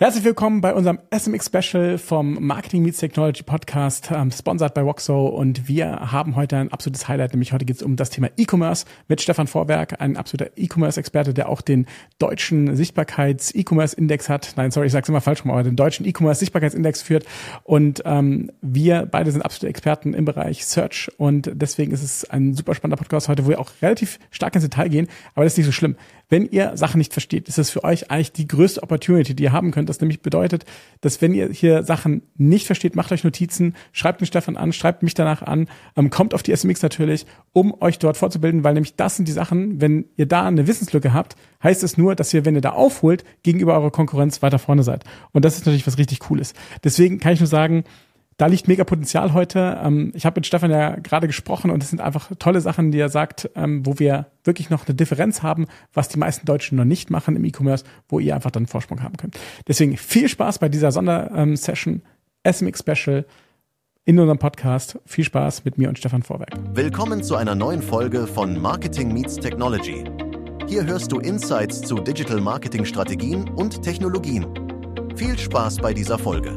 Herzlich willkommen bei unserem SMX-Special vom Marketing Meets Technology Podcast, sponsored bei Voxo. Und wir haben heute ein absolutes Highlight, nämlich heute geht es um das Thema E-Commerce mit Stefan Vorwerk, ein absoluter E-Commerce-Experte, der auch den deutschen Sichtbarkeits-E-Commerce-Index hat. Nein, sorry, ich sag's immer falsch rum, aber den deutschen E-Commerce-Sichtbarkeitsindex führt. Und wir beide sind absolute Experten im Bereich Search. Und deswegen ist es ein super spannender Podcast heute, wo wir auch relativ stark ins Detail gehen. Aber das ist nicht so schlimm. Wenn ihr Sachen nicht versteht, ist es für euch eigentlich die größte Opportunity, die ihr haben könnt. Das nämlich bedeutet, dass wenn ihr hier Sachen nicht versteht, macht euch Notizen, schreibt den Stefan an, schreibt mich danach an, kommt auf die SMX natürlich, um euch dort vorzubilden, weil nämlich das sind die Sachen, wenn ihr da eine Wissenslücke habt, heißt es nur, dass ihr, wenn ihr da aufholt, gegenüber eurer Konkurrenz weiter vorne seid. Und das ist natürlich was richtig Cooles. Deswegen kann ich nur sagen, da liegt mega Potenzial heute. Ich habe mit Stefan ja gerade gesprochen und es sind einfach tolle Sachen, die er sagt, wo wir wirklich noch eine Differenz haben, was die meisten Deutschen noch nicht machen im E-Commerce, wo ihr einfach dann einen Vorsprung haben könnt. Deswegen viel Spaß bei dieser Sondersession SMX Special in unserem Podcast. Viel Spaß mit mir und Stefan Vorwerk. Willkommen zu einer neuen Folge von Marketing Meets Technology. Hier hörst du Insights zu Digital Marketing Strategien und Technologien. Viel Spaß bei dieser Folge.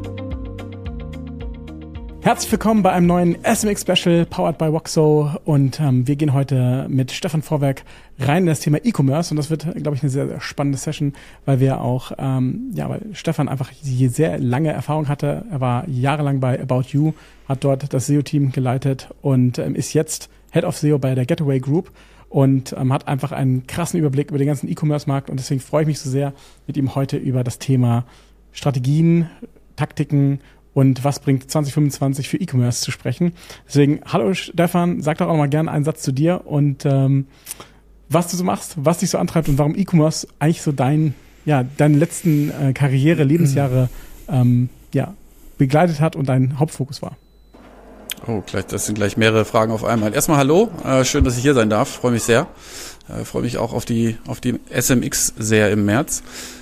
Herzlich willkommen bei einem neuen SMX-Special, powered by Voxo. Und wir gehen heute mit Stefan Vorwerk rein in das Thema E-Commerce. Und das wird, glaube ich, eine sehr, sehr spannende Session, weil wir auch, weil Stefan einfach die sehr lange Erfahrung hatte. Er war jahrelang bei About You, hat dort das SEO-Team geleitet und ist jetzt Head of SEO bei der Getaway Group und hat einfach einen krassen Überblick über den ganzen E-Commerce-Markt. Und deswegen freue ich mich so sehr, mit ihm heute über das Thema Strategien, Taktiken und was bringt 2025 für E-Commerce zu sprechen. Deswegen, hallo Stefan, sag doch auch mal gerne einen Satz zu dir und was du so machst, was dich so antreibt und warum E-Commerce eigentlich so deine letzten Lebensjahre begleitet hat und dein Hauptfokus war. Oh, das sind gleich mehrere Fragen auf einmal. Erstmal hallo, schön, dass ich hier sein darf, freue mich sehr. Freue mich auch auf die SMX sehr im März.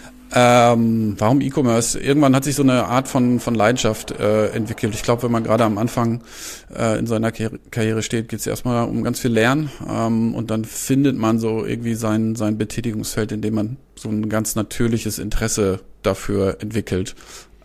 Warum E-Commerce? Irgendwann hat sich so eine Art von Leidenschaft entwickelt. Ich glaube, wenn man gerade am Anfang in seiner Karriere steht, geht es erstmal um ganz viel Lernen und dann findet man so irgendwie sein Betätigungsfeld, in dem man so ein ganz natürliches Interesse dafür entwickelt.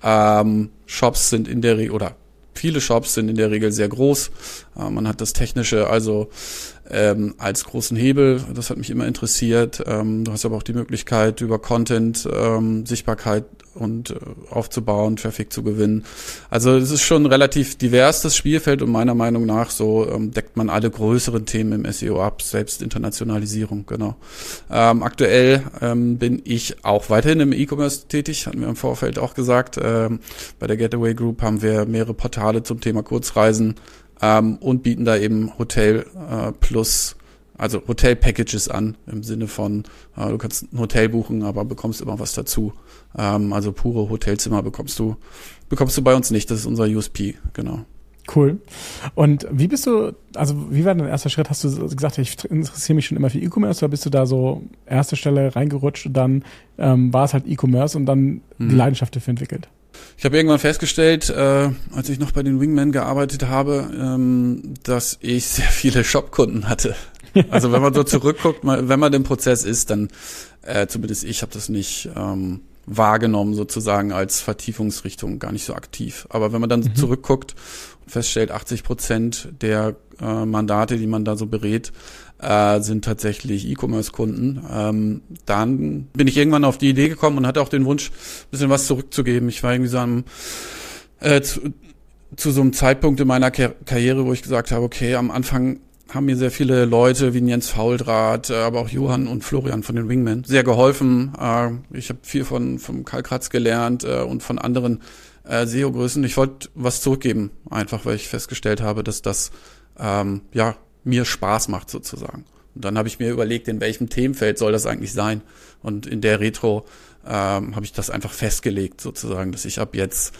Shops sind in der Regel, oder viele Shops sind in der Regel sehr groß. Man hat das Technische also als großen Hebel, das hat mich immer interessiert. Du hast aber auch die Möglichkeit, über Content Sichtbarkeit und aufzubauen, Traffic zu gewinnen. Also es ist schon relativ divers, das Spielfeld, und meiner Meinung nach so deckt man alle größeren Themen im SEO ab, selbst Internationalisierung, genau. Aktuell bin ich auch weiterhin im E-Commerce tätig, hatten wir im Vorfeld auch gesagt. Bei der Getaway Group haben wir mehrere Portale zum Thema Kurzreisen, und bieten da eben Hotel plus, also Hotel-Packages an, im Sinne von, du kannst ein Hotel buchen, aber bekommst immer was dazu. Also pure Hotelzimmer bekommst du bei uns nicht, das ist unser USP, genau. Cool. Und wie war dein erster Schritt? Hast du gesagt, ich interessiere mich schon immer für E-Commerce, oder bist du da so erste Stelle reingerutscht und dann war es halt E-Commerce und dann die Leidenschaft dafür entwickelt? Ich habe irgendwann festgestellt, als ich noch bei den Wingmen gearbeitet habe, dass ich sehr viele Shopkunden hatte. Also wenn man so zurückguckt, wenn man im Prozess ist, dann zumindest ich habe das nicht wahrgenommen sozusagen als Vertiefungsrichtung, gar nicht so aktiv. Aber wenn man dann zurückguckt und feststellt, 80% der Mandate, die man da so berät, sind tatsächlich E-Commerce-Kunden. Dann bin ich irgendwann auf die Idee gekommen und hatte auch den Wunsch, ein bisschen was zurückzugeben. Ich war irgendwie so zu so einem Zeitpunkt in meiner Karriere, wo ich gesagt habe, okay, am Anfang haben mir sehr viele Leute wie Jens Fauldrath, aber auch Johann und Florian von den Wingmen sehr geholfen. Ich habe viel von Karl Kratz gelernt und von anderen SEO-Größen. Ich wollte was zurückgeben, einfach weil ich festgestellt habe, dass das mir Spaß macht sozusagen. Und dann habe ich mir überlegt, in welchem Themenfeld soll das eigentlich sein. Und in der Retro habe ich das einfach festgelegt sozusagen, dass ich ab jetzt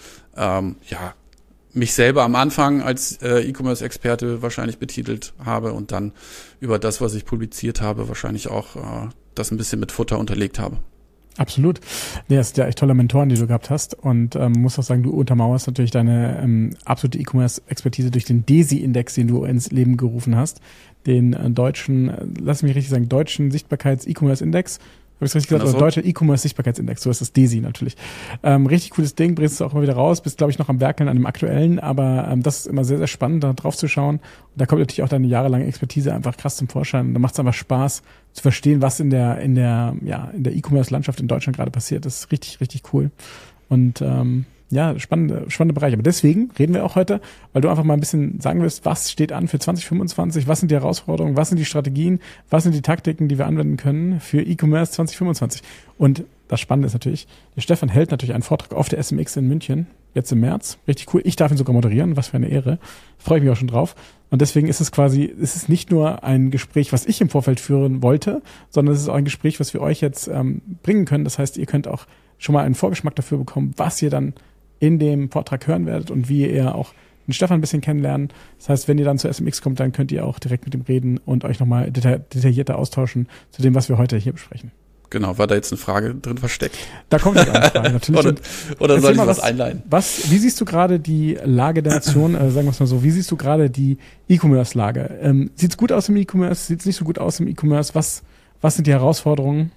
mich selber am Anfang als E-Commerce-Experte wahrscheinlich betitelt habe und dann über das, was ich publiziert habe, wahrscheinlich auch das ein bisschen mit Futter unterlegt habe. Absolut. Nee, das sind ja echt tolle Mentoren, die du gehabt hast, und muss auch sagen, du untermauerst natürlich deine absolute E-Commerce-Expertise durch den DESI-Index, den du ins Leben gerufen hast, den deutschen Sichtbarkeits-E-Commerce-Index. Habe ich richtig gesagt? Oder Deutscher E-Commerce Sichtbarkeitsindex, so ist das DESI natürlich. Richtig cooles Ding, bringst du auch immer wieder raus, bist, glaube ich, noch am Werkeln an dem aktuellen, aber das ist immer sehr, sehr spannend, da drauf zu schauen. Und da kommt natürlich auch deine jahrelange Expertise einfach krass zum Vorschein. Und da macht es einfach Spaß zu verstehen, was in der E-Commerce-Landschaft in Deutschland gerade passiert. Das ist richtig, richtig cool. Und spannende Bereiche. Aber deswegen reden wir auch heute, weil du einfach mal ein bisschen sagen wirst, was steht an für 2025, was sind die Herausforderungen, was sind die Strategien, was sind die Taktiken, die wir anwenden können für E-Commerce 2025. Und das Spannende ist natürlich, der Stefan hält natürlich einen Vortrag auf der SMX in München, jetzt im März. Richtig cool. Ich darf ihn sogar moderieren, was für eine Ehre. Freue ich mich auch schon drauf. Und deswegen ist es nicht nur ein Gespräch, was ich im Vorfeld führen wollte, sondern es ist auch ein Gespräch, was wir euch jetzt bringen können. Das heißt, ihr könnt auch schon mal einen Vorgeschmack dafür bekommen, was ihr dann in dem Vortrag hören werdet und wie ihr auch den Stefan ein bisschen kennenlernen. Das heißt, wenn ihr dann zur SMX kommt, dann könnt ihr auch direkt mit ihm reden und euch nochmal detaillierter austauschen zu dem, was wir heute hier besprechen. Genau, war da jetzt eine Frage drin versteckt? Da kommt eine Frage, natürlich. oder soll ich was einleiten? Wie siehst du gerade die Lage der Nation, sagen wir es mal so, wie siehst du gerade die E-Commerce-Lage? Sieht's gut aus im E-Commerce? Sieht's nicht so gut aus im E-Commerce? Was sind die Herausforderungen?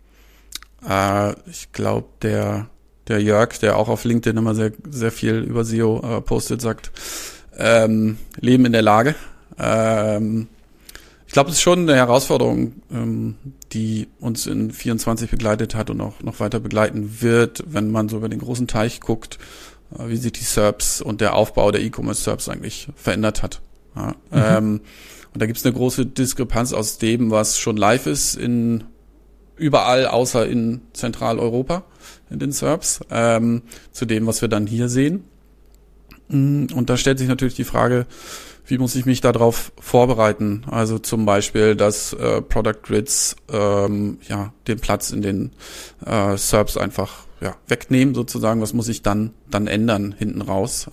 Ich glaube, der Jörg, der auch auf LinkedIn immer sehr, sehr viel über SEO postet, sagt, Leben in der Lage. Ich glaube, das ist schon eine Herausforderung, die uns in 24 begleitet hat und auch noch weiter begleiten wird, wenn man so über den großen Teich guckt, wie sich die SERPs und der Aufbau der E-Commerce-SERPs eigentlich verändert hat. Ja, und da gibt es eine große Diskrepanz aus dem, was schon live ist in überall außer in Zentraleuropa, in den SERPs, zu dem, was wir dann hier sehen. Und da stellt sich natürlich die Frage, wie muss ich mich darauf vorbereiten? Also zum Beispiel, dass Product Grids den Platz in den SERPs einfach wegnehmen sozusagen. Was muss ich dann ändern hinten raus?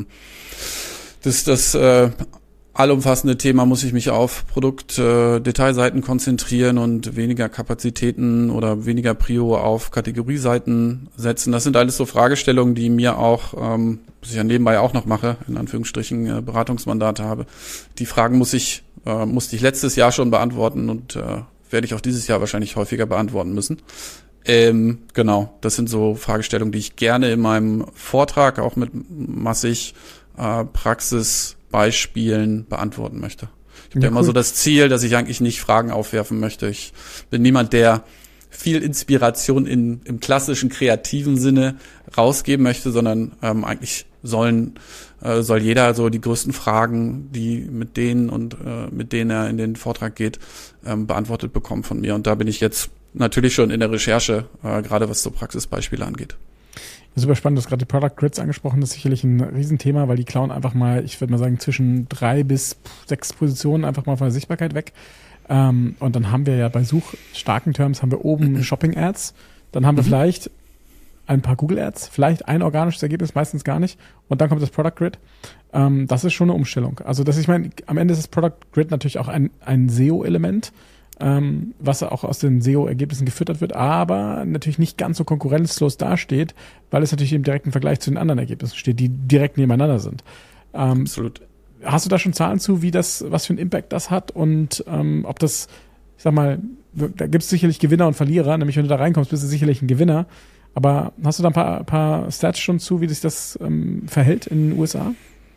Das allumfassende Thema, muss ich mich auf Produkt-Detailseiten konzentrieren und weniger Kapazitäten oder weniger Prio auf Kategorieseiten setzen. Das sind alles so Fragestellungen, die mir auch, was ich ja nebenbei auch noch mache, in Anführungsstrichen Beratungsmandate habe. Die Fragen musste ich letztes Jahr schon beantworten und werde ich auch dieses Jahr wahrscheinlich häufiger beantworten müssen. Genau, das sind so Fragestellungen, die ich gerne in meinem Vortrag auch mit massig Praxisbeispielen beantworten möchte. Ich habe immer so das Ziel, dass ich eigentlich nicht Fragen aufwerfen möchte. Ich bin niemand, der viel Inspiration im klassischen kreativen Sinne rausgeben möchte, sondern eigentlich soll jeder so die größten Fragen, mit denen er in den Vortrag geht, beantwortet bekommen von mir. Und da bin ich jetzt natürlich schon in der Recherche, gerade was so Praxisbeispiele angeht. Super spannend, du hast gerade die Product Grids angesprochen, das ist sicherlich ein Riesenthema, weil die klauen einfach mal, ich würde mal sagen, zwischen 3 bis 6 Positionen einfach mal von der Sichtbarkeit weg. Und dann haben wir ja bei suchstarken Terms haben wir oben Shopping Ads, dann haben wir vielleicht ein paar Google Ads, vielleicht ein organisches Ergebnis, meistens gar nicht. Und dann kommt das Product Grid. Das ist schon eine Umstellung. Also ich meine, am Ende ist das Product Grid natürlich auch ein SEO-Element, was auch aus den SEO-Ergebnissen gefüttert wird, aber natürlich nicht ganz so konkurrenzlos dasteht, weil es natürlich im direkten Vergleich zu den anderen Ergebnissen steht, die direkt nebeneinander sind. Absolut. Hast du da schon Zahlen zu, was für einen Impact das hat und ob das, ich sag mal, da gibt es sicherlich Gewinner und Verlierer, nämlich wenn du da reinkommst, bist du sicherlich ein Gewinner, aber hast du da ein paar Stats schon zu, wie sich das verhält in den USA?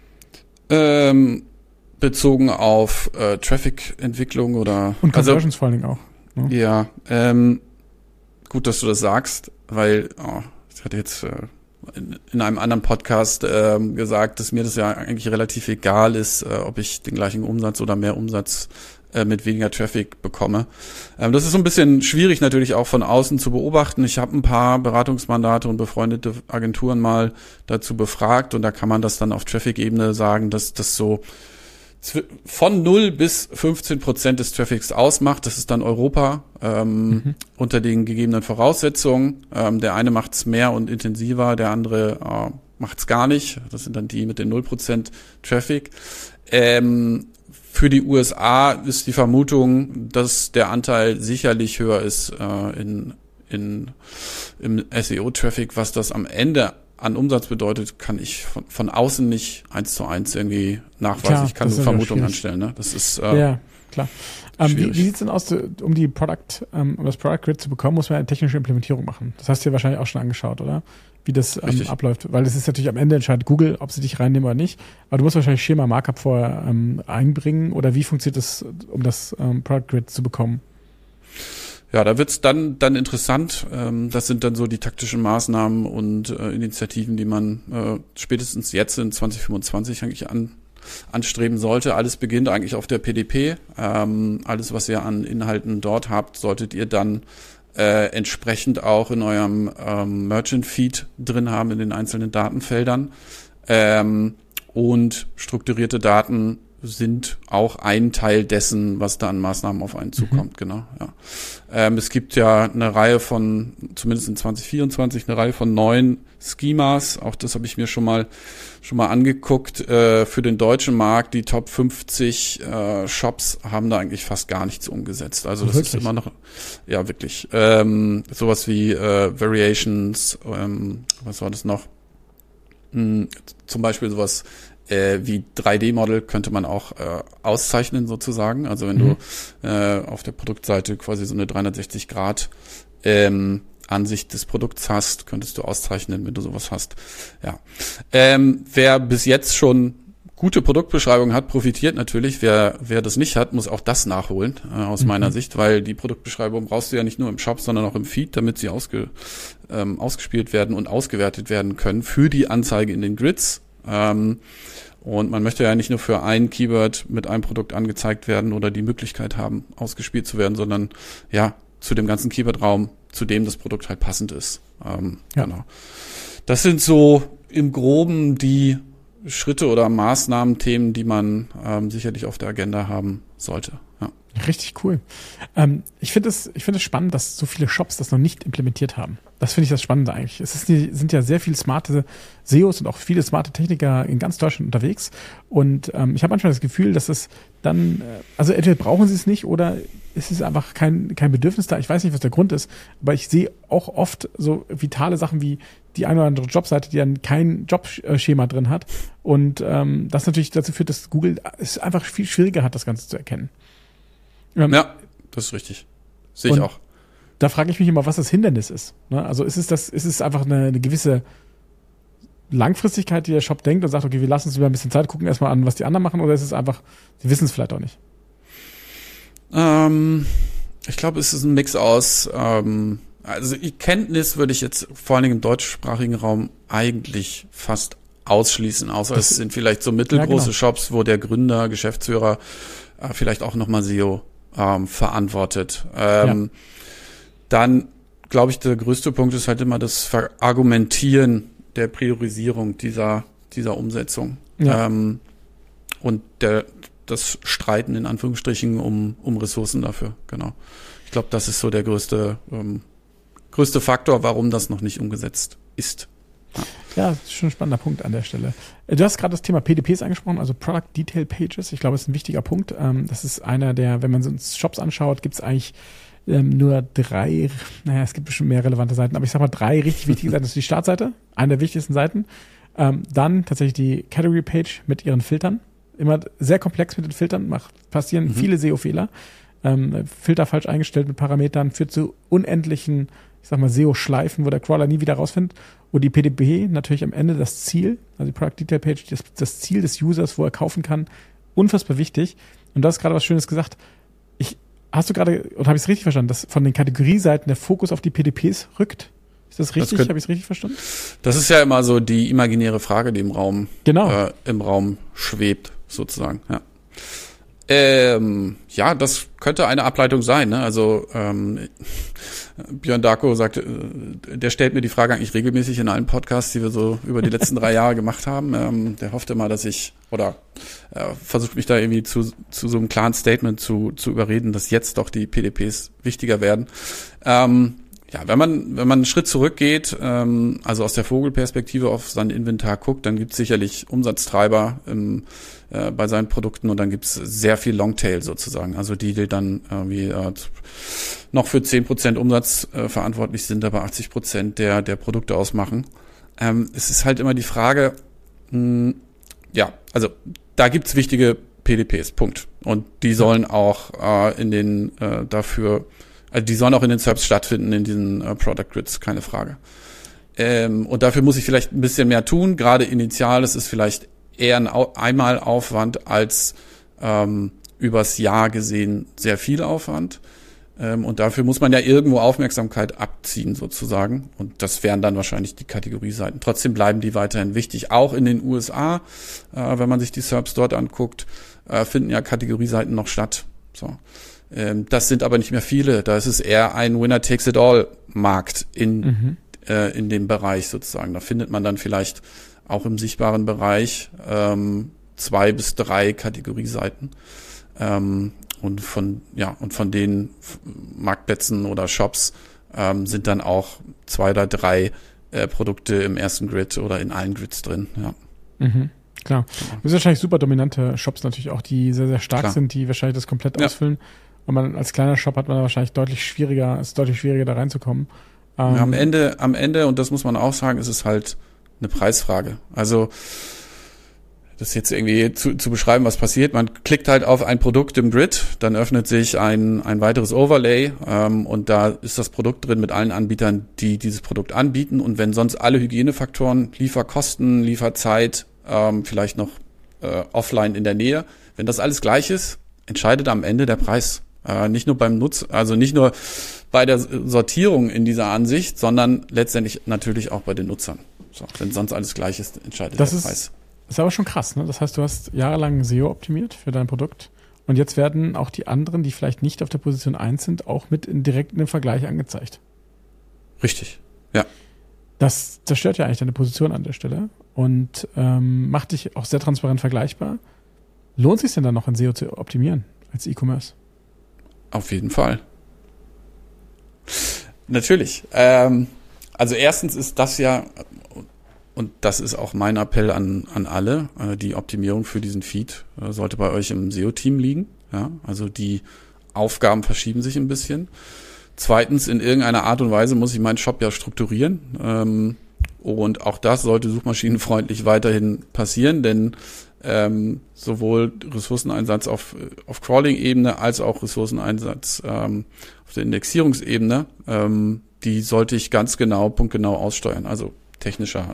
Bezogen auf Traffic-Entwicklung oder... Und Conversions vor allen Dingen auch. Ne? Ja, gut, dass du das sagst, weil ich hatte jetzt in einem anderen Podcast gesagt, dass mir das ja eigentlich relativ egal ist, ob ich den gleichen Umsatz oder mehr Umsatz mit weniger Traffic bekomme. Das ist so ein bisschen schwierig natürlich auch von außen zu beobachten. Ich habe ein paar Beratungsmandate und befreundete Agenturen mal dazu befragt und da kann man das dann auf Traffic-Ebene sagen, dass das so von 0 bis 15% des Traffics ausmacht. Das ist dann Europa unter den gegebenen Voraussetzungen. Der eine macht es mehr und intensiver, der andere macht es gar nicht. Das sind dann die mit den 0% Traffic. Für die USA ist die Vermutung, dass der Anteil sicherlich höher ist im SEO-Traffic. Was das am Ende an Umsatz bedeutet, kann ich von außen nicht 1:1 irgendwie nachweisen. Klar, ich kann nur Vermutungen anstellen. Ne? Das ist klar. klar. Wie sieht's denn aus, um das Product Grid zu bekommen, muss man eine technische Implementierung machen. Das hast du dir wahrscheinlich auch schon angeschaut, oder? Wie das abläuft. Weil es ist natürlich am Ende entscheidet Google, ob sie dich reinnehmen oder nicht. Aber du musst wahrscheinlich Schema Markup vorher einbringen. Oder wie funktioniert das, um das Product Grid zu bekommen? Ja, da wird's dann interessant. Das sind dann so die taktischen Maßnahmen und Initiativen, die man spätestens jetzt in 2025 eigentlich anstreben sollte. Alles beginnt eigentlich auf der PDP. Alles, was ihr an Inhalten dort habt, solltet ihr dann entsprechend auch in eurem Merchant Feed drin haben, in den einzelnen Datenfeldern. Und strukturierte Daten sind auch ein Teil dessen, was da an Maßnahmen auf einen zukommt, genau, ja. Es gibt ja eine Reihe von, zumindest in 2024, eine Reihe von neuen Schemas, auch das habe ich mir schon mal angeguckt, für den deutschen Markt. Die Top 50 Shops haben da eigentlich fast gar nichts umgesetzt, also das wirklich? Ist immer noch, ja wirklich, sowas wie Variations, was war das noch? Zum Beispiel sowas wie 3D-Model könnte man auch auszeichnen sozusagen. Also wenn du auf der Produktseite quasi so eine 360-Grad Ansicht des Produkts hast, könntest du auszeichnen, wenn du sowas hast. Ja. Wer bis jetzt schon gute Produktbeschreibungen hat, profitiert natürlich. Wer das nicht hat, muss auch das nachholen, aus meiner Sicht, weil die Produktbeschreibung brauchst du ja nicht nur im Shop, sondern auch im Feed, damit sie ausgespielt werden und ausgewertet werden können für die Anzeige in den Grids. Und man möchte ja nicht nur für ein Keyword mit einem Produkt angezeigt werden oder die Möglichkeit haben, ausgespielt zu werden, sondern ja, zu dem ganzen Keyword-Raum, zu dem das Produkt halt passend ist. Genau. Das sind so im Groben die Schritte oder Maßnahmen, Themen, die man sicherlich auf der Agenda haben sollte. Ja. Richtig cool. Ich finde es spannend, dass so viele Shops das noch nicht implementiert haben. Das finde ich das Spannende eigentlich. Sind ja sehr viele smarte SEOs und auch viele smarte Techniker in ganz Deutschland unterwegs. Und ich habe manchmal das Gefühl, dass es dann, also entweder brauchen sie es nicht oder es ist einfach kein Bedürfnis da. Ich weiß nicht, was der Grund ist, aber ich sehe auch oft so vitale Sachen wie die eine oder andere Jobseite, die dann kein Jobschema drin hat. Und das natürlich dazu führt, dass Google es einfach viel schwieriger hat, das Ganze zu erkennen. Ja, das ist richtig. Sehe ich auch. Da frage ich mich immer, was das Hindernis ist. Ne? Also ist es einfach eine gewisse Langfristigkeit, die der Shop denkt und sagt, okay, wir lassen uns über ein bisschen Zeit, gucken erstmal an, was die anderen machen, oder ist es einfach, sie wissen es vielleicht auch nicht? Ich glaube, es ist ein Mix aus, also die Kenntnis würde ich jetzt vor allen Dingen im deutschsprachigen Raum eigentlich fast ausschließen, außer es sind vielleicht so mittelgroße Shops, wo der Gründer, Geschäftsführer vielleicht auch nochmal SEO verantwortet. Dann, glaube ich, der größte Punkt ist halt immer das Verargumentieren der Priorisierung dieser Umsetzung. Ja. Und das Streiten in Anführungsstrichen um Ressourcen dafür, genau. Ich glaube, das ist so der größte Faktor, warum das noch nicht umgesetzt ist. Ja, das ist schon ein spannender Punkt an der Stelle. Du hast gerade das Thema PDPs angesprochen, also Product Detail Pages. Ich glaube, das ist ein wichtiger Punkt. Das ist einer der, wenn man uns Shops anschaut, gibt es eigentlich nur 3, es gibt bestimmt mehr relevante Seiten, aber ich sag mal 3 richtig wichtige Seiten. Das ist die Startseite, eine der wichtigsten Seiten. Dann tatsächlich die Category Page mit ihren Filtern. Immer sehr komplex mit den Filtern, passieren viele SEO-Fehler. Filter falsch eingestellt mit Parametern, führt zu unendlichen, ich sag mal, SEO-Schleifen, wo der Crawler nie wieder rausfindet. Und die PDP natürlich am Ende das Ziel, also die Product Detail Page, das Ziel des Users, wo er kaufen kann, unfassbar wichtig. Und du hast gerade was Schönes gesagt. Hast du gerade, und habe ich es richtig verstanden, dass von den Kategorieseiten der Fokus auf die PDPs rückt? Ist das richtig? Habe ich es richtig verstanden? Das ist ja immer so die imaginäre Frage, die im Raum schwebt, sozusagen. Ja. Ja, das könnte eine Ableitung sein. Ne? Also Björn Darko sagt, der stellt mir die Frage eigentlich regelmäßig in allen Podcasts, die wir so über die letzten 3 Jahre gemacht haben. Der hofft immer, dass ich, oder versucht mich da irgendwie zu so einem klaren Statement zu überreden, dass jetzt doch die PDPs wichtiger werden. Ja, wenn man einen Schritt zurückgeht, also aus der Vogelperspektive auf sein Inventar guckt, dann gibt's sicherlich Umsatztreiber bei seinen Produkten und dann gibt's sehr viel Longtail sozusagen, also die dann irgendwie noch für 10% Umsatz verantwortlich sind, aber 80% der Produkte ausmachen. Es ist halt immer die Frage, ja, also da gibt's wichtige PDPs, Punkt. Und die sollen auch die sollen auch in den SERPs stattfinden, in diesen Product Grids, keine Frage. Und dafür muss ich vielleicht ein bisschen mehr tun. Gerade initial, das ist vielleicht eher ein Einmalaufwand als übers Jahr gesehen sehr viel Aufwand. Und dafür muss man ja irgendwo Aufmerksamkeit abziehen sozusagen. Und das wären dann wahrscheinlich die Kategorieseiten. Trotzdem bleiben die weiterhin wichtig. Auch in den USA, wenn man sich die SERPs dort anguckt, finden ja Kategorieseiten noch statt. So. Das sind aber nicht mehr viele. Da ist es eher ein Winner-Takes-it-all-Markt in dem Bereich sozusagen. Da findet man dann vielleicht auch im sichtbaren Bereich 2 bis 3 Kategorieseiten. Und von den Marktplätzen oder Shops sind dann auch 2 oder 3 Produkte im ersten Grid oder in allen Grids drin. Ja. Mhm, klar. Das sind wahrscheinlich super dominante Shops natürlich auch, die sehr, sehr stark sind, die wahrscheinlich das komplett ausfüllen. Und man als kleiner Shop hat man wahrscheinlich deutlich schwieriger da reinzukommen. Am Ende, und das muss man auch sagen, ist es halt eine Preisfrage. Also das jetzt irgendwie zu beschreiben, was passiert. Man klickt halt auf ein Produkt im Grid, dann öffnet sich ein weiteres Overlay und da ist das Produkt drin mit allen Anbietern, die dieses Produkt anbieten. Und wenn sonst alle Hygienefaktoren, Lieferkosten, Lieferzeit, vielleicht noch offline in der Nähe, wenn das alles gleich ist, entscheidet am Ende der Preis. Nicht nur beim nicht nur bei der Sortierung in dieser Ansicht, sondern letztendlich natürlich auch bei den Nutzern. So, wenn sonst alles gleich ist, entscheidet der Preis. Das ist aber schon krass, ne? Das heißt, du hast jahrelang SEO optimiert für dein Produkt und jetzt werden auch die anderen, die vielleicht nicht auf der Position 1 sind, auch mit direkt in dem Vergleich angezeigt. Richtig, ja. Das zerstört ja eigentlich deine Position an der Stelle und macht dich auch sehr transparent vergleichbar. Lohnt es sich denn dann noch in SEO zu optimieren als E-Commerce? Auf jeden Fall. Natürlich. Also erstens ist das ja, und das ist auch mein Appell an alle, die Optimierung für diesen Feed sollte bei euch im SEO-Team liegen. Ja, also die Aufgaben verschieben sich ein bisschen. Zweitens, in irgendeiner Art und Weise muss ich meinen Shop ja strukturieren. Und auch das sollte suchmaschinenfreundlich weiterhin passieren, denn sowohl Ressourceneinsatz auf Crawling-Ebene als auch Ressourceneinsatz auf der Indexierungsebene, die sollte ich punktgenau aussteuern. Also technischer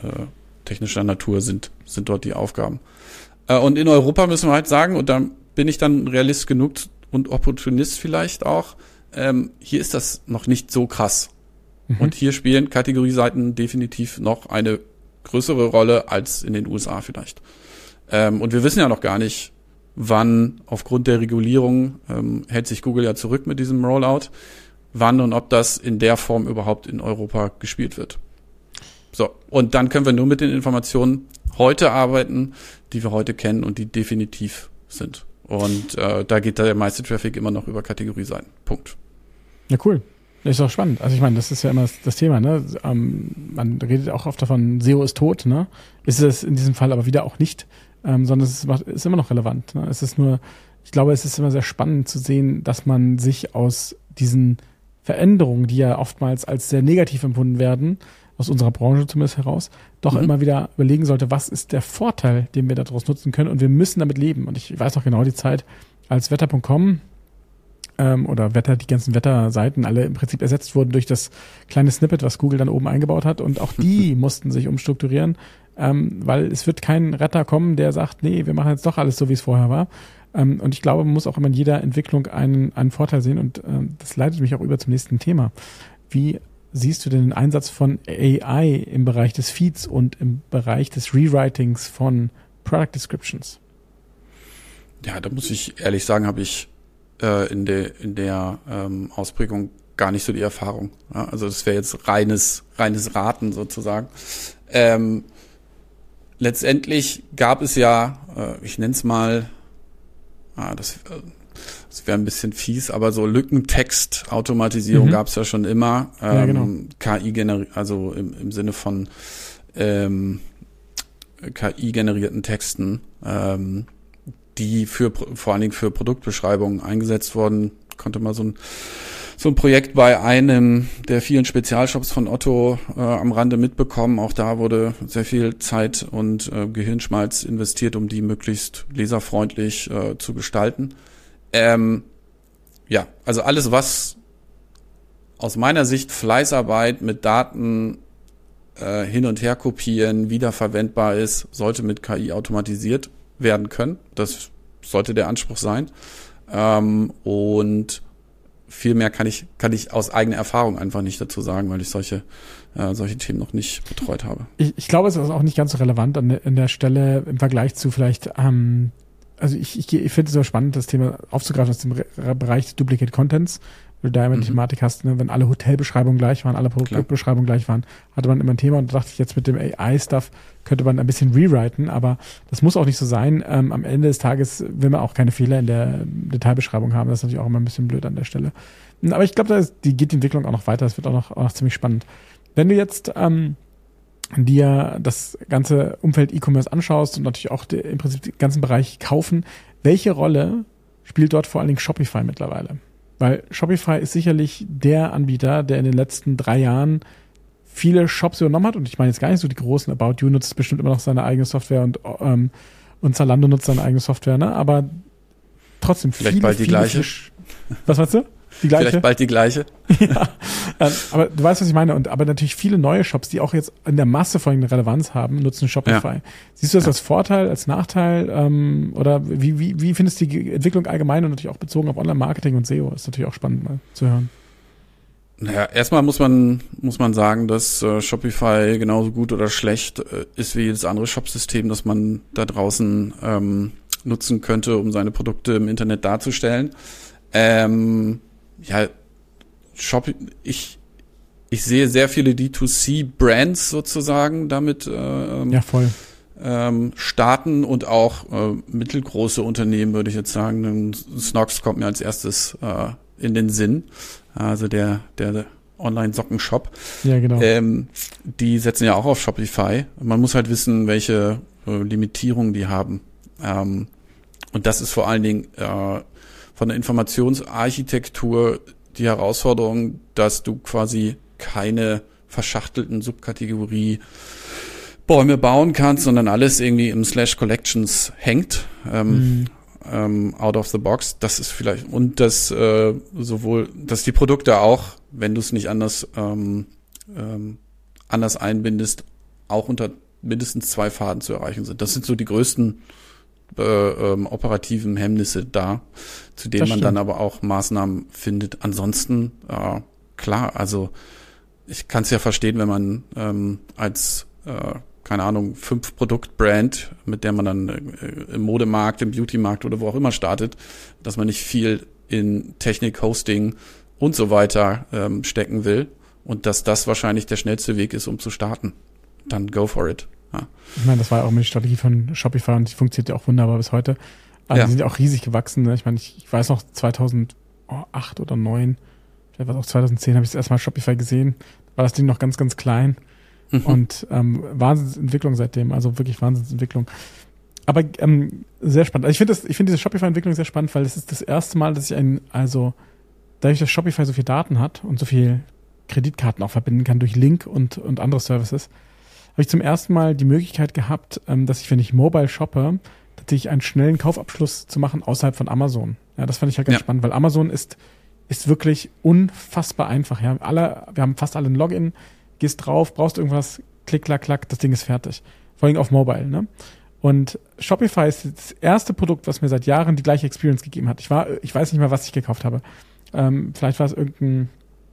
Natur sind dort die Aufgaben. Und in Europa müssen wir halt sagen, und da bin ich dann Realist genug und Opportunist vielleicht auch, hier ist das noch nicht so krass. Mhm. Und hier spielen Kategorieseiten definitiv noch eine größere Rolle als in den USA vielleicht. Und wir wissen ja noch gar nicht, wann aufgrund der Regulierung hält sich Google ja zurück mit diesem Rollout, wann und ob das in der Form überhaupt in Europa gespielt wird. So, und dann können wir nur mit den Informationen heute arbeiten, die wir heute kennen und die definitiv sind. Und da geht der meiste Traffic immer noch über Kategorieseiten. Punkt. Ja, cool. Ist auch spannend. Also ich meine, das ist ja immer das Thema, ne? Man redet auch oft davon, SEO ist tot, ne? Ist es in diesem Fall aber wieder auch nicht, sondern es ist immer noch relevant. Ne? Ich glaube, es ist immer sehr spannend zu sehen, dass man sich aus diesen Veränderungen, die ja oftmals als sehr negativ empfunden werden, aus unserer Branche zumindest heraus, doch immer wieder überlegen sollte, was ist der Vorteil, den wir daraus nutzen können, und wir müssen damit leben. Und ich weiß noch genau die Zeit, als Wetter.com oder die ganzen Wetterseiten alle im Prinzip ersetzt wurden durch das kleine Snippet, was Google dann oben eingebaut hat, und auch die mussten sich umstrukturieren, weil es wird kein Retter kommen, der sagt, nee, wir machen jetzt doch alles so, wie es vorher war. Und ich glaube, man muss auch immer in jeder Entwicklung einen Vorteil sehen, und das leitet mich auch über zum nächsten Thema. Wie siehst du denn den Einsatz von AI im Bereich des Feeds und im Bereich des Rewritings von Product Descriptions? Ja, da muss ich ehrlich sagen, habe ich in der Ausprägung gar nicht so die Erfahrung. Ja, also das wäre jetzt reines Raten sozusagen. Letztendlich gab es ja, ich nenne es mal, das wäre ein bisschen fies, aber so Lückentext-Automatisierung gab es ja schon immer. Ja, genau. KI also im Sinne von KI-generierten Texten, die vor allen Dingen für Produktbeschreibungen eingesetzt wurden. Konnte mal so so ein Projekt bei einem der vielen Spezialshops von Otto am Rande mitbekommen. Auch da wurde sehr viel Zeit und Gehirnschmalz investiert, um die möglichst leserfreundlich zu gestalten. Ja, also alles, was aus meiner Sicht Fleißarbeit mit Daten hin und her kopieren, wiederverwendbar ist, sollte mit KI automatisiert werden können. Das sollte der Anspruch sein. Und viel mehr kann ich aus eigener Erfahrung einfach nicht dazu sagen, weil ich solche Themen noch nicht betreut habe. Ich glaube, es ist auch nicht ganz so relevant an der Stelle im Vergleich zu vielleicht, also ich finde es so spannend, das Thema aufzugreifen aus dem Bereich des Duplicate Contents, weil du da immer die Thematik hast, ne, wenn alle Hotelbeschreibungen gleich waren, alle Produktbeschreibungen gleich waren, hatte man immer ein Thema und da dachte ich jetzt mit dem AI-Stuff könnte man ein bisschen rewriten, aber das muss auch nicht so sein. Am Ende des Tages will man auch keine Fehler in der Detailbeschreibung haben. Das ist natürlich auch immer ein bisschen blöd an der Stelle. Aber ich glaube, geht die Entwicklung auch noch weiter. Das wird auch noch ziemlich spannend. Wenn du jetzt dir das ganze Umfeld E-Commerce anschaust und natürlich auch im Prinzip den ganzen Bereich kaufen, welche Rolle spielt dort vor allen Dingen Shopify mittlerweile? Weil Shopify ist sicherlich der Anbieter, der in den letzten 3 Jahren viele Shops übernommen hat. Und ich meine jetzt gar nicht so die großen. About You nutzt bestimmt immer noch seine eigene Software und Zalando nutzt seine eigene Software, ne? Aber trotzdem vielleicht bald die gleiche. Was meinst du? Die gleiche? Vielleicht bald die gleiche. Ja, aber du weißt, was ich meine. Aber natürlich viele neue Shops, die auch jetzt in der Masse vor allem eine Relevanz haben, nutzen Shopify. Ja. Siehst du das als Vorteil, als Nachteil? Oder wie findest du die Entwicklung allgemein und natürlich auch bezogen auf Online-Marketing und SEO? Ist natürlich auch spannend mal zu hören. Naja, erstmal muss man sagen, dass Shopify genauso gut oder schlecht ist wie jedes andere Shopsystem, das man da draußen nutzen könnte, um seine Produkte im Internet darzustellen. Ja, ich sehe sehr viele D2C-Brands sozusagen damit starten und auch mittelgroße Unternehmen, würde ich jetzt sagen. Snox kommt mir als erstes in den Sinn. Also der Online-Sockenshop. Ja, genau. Die setzen ja auch auf Shopify. Man muss halt wissen, welche Limitierungen die haben. Und das ist vor allen Dingen von der Informationsarchitektur die Herausforderung, dass du quasi keine verschachtelten Subkategorie-Bäume bauen kannst, sondern alles irgendwie im /Collections hängt. Out of the box, das ist vielleicht, und dass dass die Produkte auch, wenn du es nicht anders einbindest, auch unter mindestens 2 Faden zu erreichen sind. Das sind so die größten operativen Hemmnisse da, zu denen man dann aber auch Maßnahmen findet. Ansonsten, klar, also ich kann es ja verstehen, wenn man als keine Ahnung, 5-Produkt-Brand, mit der man dann im Modemarkt, im Beautymarkt oder wo auch immer startet, dass man nicht viel in Technik, Hosting und so weiter stecken will und dass das wahrscheinlich der schnellste Weg ist, um zu starten. Dann go for it. Ja. Ich meine, das war ja auch eine Strategie von Shopify und die funktioniert ja auch wunderbar bis heute. Also die sind ja auch riesig gewachsen. Ne? Ich meine, ich weiß noch 2008 oder 2009, vielleicht war es auch 2010, habe ich das erste Mal Shopify gesehen. War das Ding noch ganz, ganz klein. Und Wahnsinnsentwicklung seitdem, also wirklich Wahnsinnsentwicklung. Aber sehr spannend. Also ich finde diese Shopify-Entwicklung sehr spannend, weil es ist das erste Mal, dass ich dadurch, dass Shopify so viel Daten hat und so viel Kreditkarten auch verbinden kann durch Link und andere Services, habe ich zum ersten Mal die Möglichkeit gehabt, dass ich, wenn ich mobile shoppe, tatsächlich einen schnellen Kaufabschluss zu machen außerhalb von Amazon. Ja, das fand ich ja ganz spannend, weil Amazon ist wirklich unfassbar einfach. Ja, wir haben fast alle ein Login, gehst drauf, brauchst irgendwas, klick, klack, klack, das Ding ist fertig. Vor allem auf Mobile, ne? Und Shopify ist das erste Produkt, was mir seit Jahren die gleiche Experience gegeben hat. Ich weiß nicht mehr, was ich gekauft habe. Vielleicht war es hier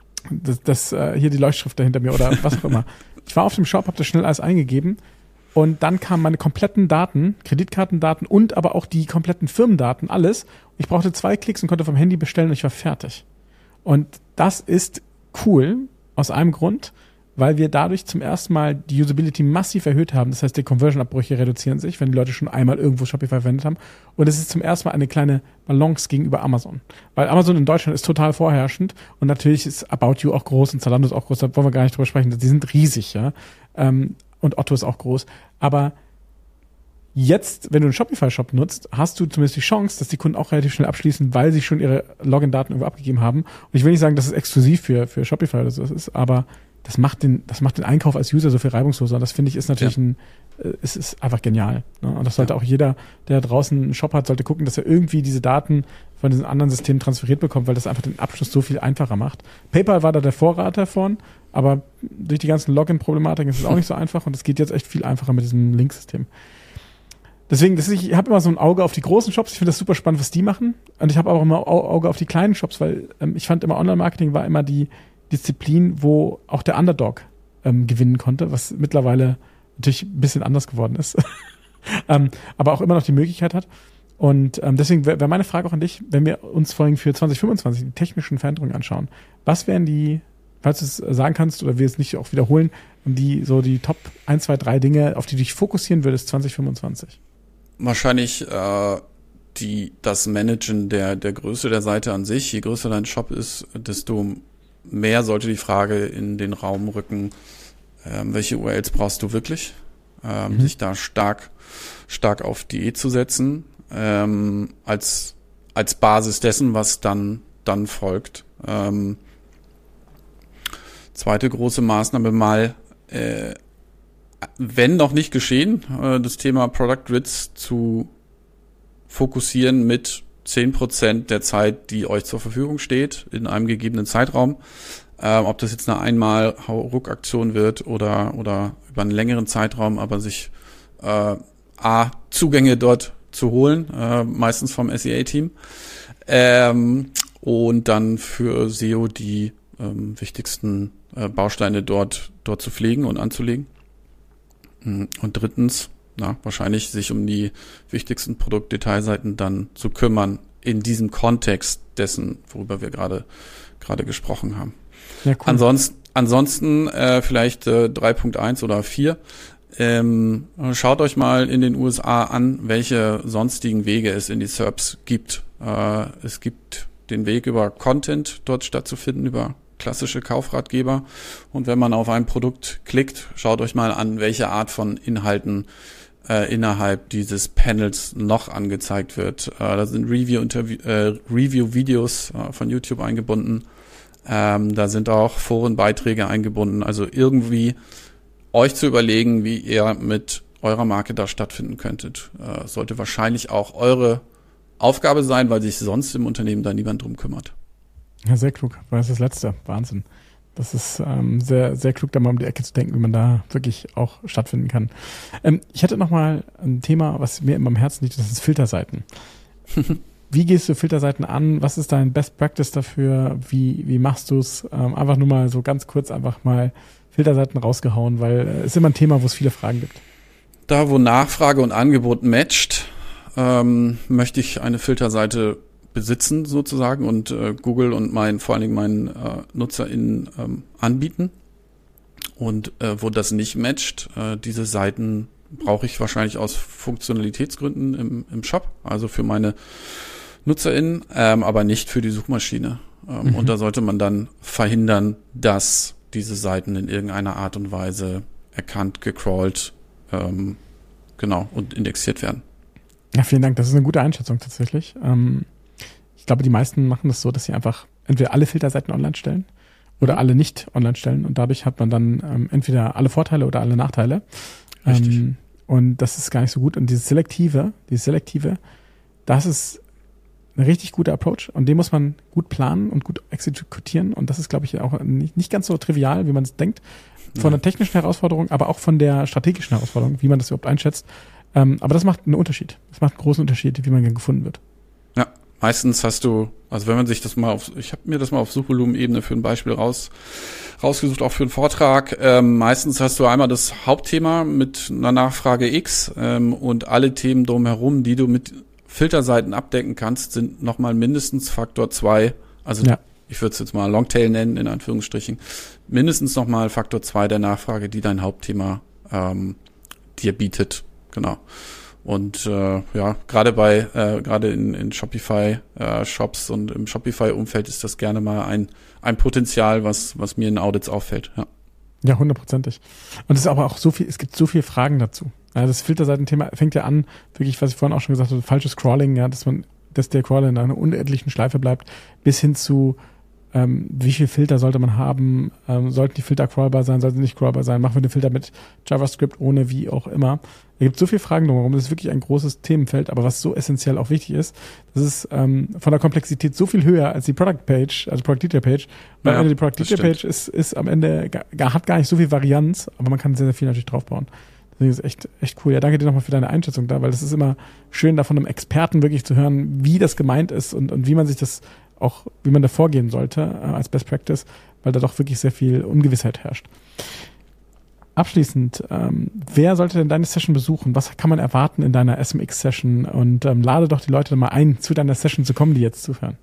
die Leuchtschrift dahinter mir oder was auch immer. Ich war auf dem Shop, habe das schnell alles eingegeben und dann kamen meine kompletten Daten, Kreditkartendaten und aber auch die kompletten Firmendaten, alles. Ich brauchte 2 Klicks und konnte vom Handy bestellen und ich war fertig. Und das ist cool aus einem Grund, weil wir dadurch zum ersten Mal die Usability massiv erhöht haben. Das heißt, die Conversion-Abbrüche reduzieren sich, wenn die Leute schon einmal irgendwo Shopify verwendet haben. Und es ist zum ersten Mal eine kleine Balance gegenüber Amazon. Weil Amazon in Deutschland ist total vorherrschend und natürlich ist About You auch groß und Zalando ist auch groß, da wollen wir gar nicht drüber sprechen. Die sind riesig, ja. Und Otto ist auch groß. Aber Jetzt, wenn du einen Shopify-Shop nutzt, hast du zumindest die Chance, dass die Kunden auch relativ schnell abschließen, weil sie schon ihre Login-Daten irgendwo abgegeben haben. Und ich will nicht sagen, dass es exklusiv für Shopify oder so ist, aber das macht den Einkauf als User so viel reibungsloser. Und das finde ich ist natürlich es ist einfach genial. Ne? Und das sollte auch jeder, der draußen einen Shop hat, sollte gucken, dass er irgendwie diese Daten von diesen anderen Systemen transferiert bekommt, weil das einfach den Abschluss so viel einfacher macht. PayPal war da der Vorreiter von, aber durch die ganzen Login-Problematiken ist es auch nicht so einfach und es geht jetzt echt viel einfacher mit diesem Link-System. Deswegen, ich habe immer so ein Auge auf die großen Shops. Ich finde das super spannend, was die machen. Und ich habe auch immer Auge auf die kleinen Shops, weil ich fand immer, Online-Marketing war immer die Disziplin, wo auch der Underdog gewinnen konnte, was mittlerweile natürlich ein bisschen anders geworden ist. Aber auch immer noch die Möglichkeit hat. Und deswegen wäre meine Frage auch an dich, wenn wir uns vor allem für 2025 die technischen Veränderungen anschauen. Was wären die, falls du es sagen kannst oder wir es nicht auch wiederholen, die Top 1, 2, 3 Dinge, auf die du dich fokussieren würdest 2025? Wahrscheinlich das Managen der Größe der Seite an sich. Je größer dein Shop ist, desto mehr sollte die Frage in den Raum rücken, welche URLs brauchst du wirklich? Sich da stark auf Diät zu setzen, als Basis dessen, was dann folgt. Zweite große Maßnahme mal, wenn noch nicht geschehen, das Thema Product Grids zu fokussieren mit 10% der Zeit, die euch zur Verfügung steht, in einem gegebenen Zeitraum. Ob das jetzt eine Einmal-Ruck-Aktion wird oder über einen längeren Zeitraum, aber sich Zugänge dort zu holen, meistens vom SEA-Team. Und dann für SEO die wichtigsten Bausteine dort zu pflegen und anzulegen. Und drittens, wahrscheinlich sich um die wichtigsten Produktdetailseiten dann zu kümmern, in diesem Kontext dessen, worüber wir gerade gesprochen haben. Ja, cool. Ansonsten vielleicht 3.1 oder 4. Schaut euch mal in den USA an, welche sonstigen Wege es in die SERPs gibt. Es gibt den Weg über Content dort stattzufinden, über klassische Kaufratgeber. Und wenn man auf ein Produkt klickt, schaut euch mal an, welche Art von Inhalten innerhalb dieses Panels noch angezeigt wird. Da sind Review-Videos von YouTube eingebunden. Da sind auch Forenbeiträge eingebunden. Also irgendwie euch zu überlegen, wie ihr mit eurer Marke da stattfinden könntet, sollte wahrscheinlich auch eure Aufgabe sein, weil sich sonst im Unternehmen da niemand drum kümmert. Ja, sehr klug. Das ist das Letzte. Wahnsinn. Das ist sehr, sehr klug, da mal um die Ecke zu denken, wie man da wirklich auch stattfinden kann. Ich hatte noch mal ein Thema, was mir immer am Herzen liegt, das ist Filterseiten. Wie gehst du Filterseiten an? Was ist dein Best Practice dafür? Wie machst du es? Einfach nur mal so ganz kurz einfach mal Filterseiten rausgehauen, weil es ist immer ein Thema, wo es viele Fragen gibt. Da, wo Nachfrage und Angebot matcht, möchte ich eine Filterseite besitzen sozusagen und Google und vor allen Dingen meinen NutzerInnen anbieten. Und wo das nicht matcht, diese Seiten brauche ich wahrscheinlich aus Funktionalitätsgründen im Shop, also für meine NutzerInnen, aber nicht für die Suchmaschine. Und da sollte man dann verhindern, dass diese Seiten in irgendeiner Art und Weise erkannt, gecrawlt, und indexiert werden. Ja, vielen Dank. Das ist eine gute Einschätzung tatsächlich. Ich glaube, die meisten machen das so, dass sie einfach entweder alle Filterseiten online stellen oder alle nicht online stellen und dadurch hat man dann entweder alle Vorteile oder alle Nachteile. Richtig. Und das ist gar nicht so gut. Und dieses Selektive, das ist ein richtig guter Approach und den muss man gut planen und gut exekutieren und das ist, glaube ich, auch nicht ganz so trivial, wie man es denkt, von der technischen Herausforderung, aber auch von der strategischen Herausforderung, wie man das überhaupt einschätzt. Aber das macht einen Unterschied. Das macht einen großen Unterschied, wie man gefunden wird. Ja, meistens hast du, also wenn man sich das mal ich habe mir das mal auf Suchvolumenebene für ein Beispiel rausgesucht, auch für einen Vortrag. Meistens hast du einmal das Hauptthema mit einer Nachfrage X und alle Themen drumherum, die du mit Filterseiten abdecken kannst, sind nochmal mindestens Faktor 2, also ich würde es jetzt mal Longtail nennen, in Anführungsstrichen, mindestens nochmal Faktor 2 der Nachfrage, die dein Hauptthema dir bietet. Genau. Und gerade in Shopify Shops und im Shopify Umfeld ist das gerne mal ein Potenzial, was mir in Audits auffällt. Ja, 100%. Und es ist aber auch so viel, es gibt so viele Fragen dazu. Ja, das Filterseitenthema fängt ja an, wirklich, was ich vorhin auch schon gesagt habe, falsches Crawling, ja, dass der Crawler in einer unendlichen Schleife bleibt, bis hin zu wie viel Filter sollte man haben, sollten die Filter crawlbar sein, sollten sie nicht crawlbar sein, machen wir den Filter mit JavaScript, ohne, wie auch immer. Da gibt es so viele Fragen drumherum, das ist wirklich ein großes Themenfeld, aber was so essentiell auch wichtig ist, das ist von der Komplexität so viel höher als die Product Page, also Product Detail Page, weil am Ende die Product Detail Page ist am Ende, hat gar nicht so viel Varianz, aber man kann sehr, sehr viel natürlich draufbauen. Deswegen ist echt cool. Ja, danke dir nochmal für deine Einschätzung da, weil es ist immer schön, da von einem Experten wirklich zu hören, wie das gemeint ist und wie man sich das auch, wie man da vorgehen sollte als Best Practice, weil da doch wirklich sehr viel Ungewissheit herrscht. Abschließend, wer sollte denn deine Session besuchen? Was kann man erwarten in deiner SMX-Session? Und lade doch die Leute mal ein, zu deiner Session zu kommen, die jetzt zuhören.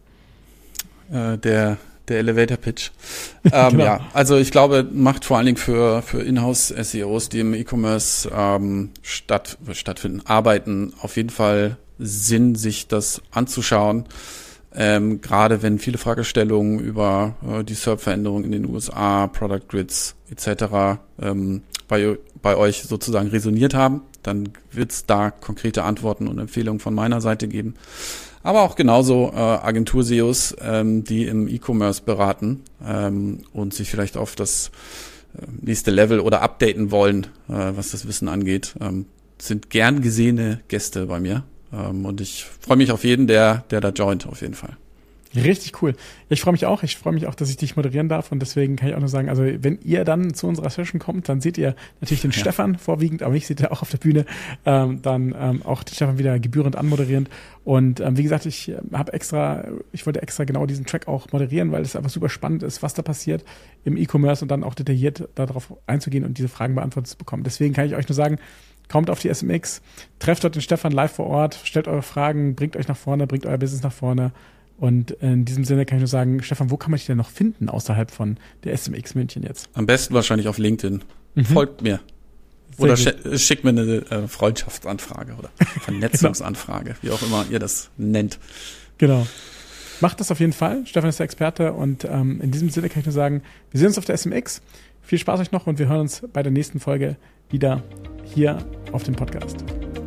Der Elevator-Pitch. Genau. Ja, also ich glaube, macht vor allen Dingen für Inhouse-SEOs, die im E-Commerce stattfinden, arbeiten, auf jeden Fall Sinn, sich das anzuschauen. Gerade wenn viele Fragestellungen über die SERP-Veränderungen in den USA, Product Grids etc. Bei euch sozusagen resoniert haben, dann wird es da konkrete Antworten und Empfehlungen von meiner Seite geben. Aber auch genauso Agentur-SEOs, die im E-Commerce beraten und sich vielleicht auf das nächste Level oder updaten wollen, was das Wissen angeht, sind gern gesehene Gäste bei mir. Und ich freue mich auf jeden, der da joint, auf jeden Fall. Richtig cool. Ich freue mich auch. Ich freue mich auch, dass ich dich moderieren darf. Und deswegen kann ich auch nur sagen, also wenn ihr dann zu unserer Session kommt, dann seht ihr natürlich den Stefan vorwiegend, aber mich seht ihr auch auf der Bühne. Dann auch den Stefan wieder gebührend anmoderierend. Und wie gesagt, ich wollte extra genau diesen Track auch moderieren, weil es einfach super spannend ist, was da passiert im E-Commerce und dann auch detailliert darauf einzugehen und diese Fragen beantwortet zu bekommen. Deswegen kann ich euch nur sagen, kommt auf die SMX, trefft dort den Stefan live vor Ort, stellt eure Fragen, bringt euch nach vorne, bringt euer Business nach vorne. Und in diesem Sinne kann ich nur sagen, Stefan, wo kann man dich denn noch finden außerhalb von der SMX München jetzt? Am besten wahrscheinlich auf LinkedIn. Folgt mir. Oder schickt mir eine Freundschaftsanfrage oder Vernetzungsanfrage, wie auch immer ihr das nennt. Genau. Macht das auf jeden Fall. Stefan ist der Experte und in diesem Sinne kann ich nur sagen, wir sehen uns auf der SMX. Viel Spaß euch noch und wir hören uns bei der nächsten Folge wieder hier auf dem Podcast.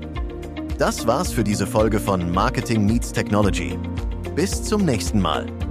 Das war's für diese Folge von Marketing Meets Technology. Bis zum nächsten Mal.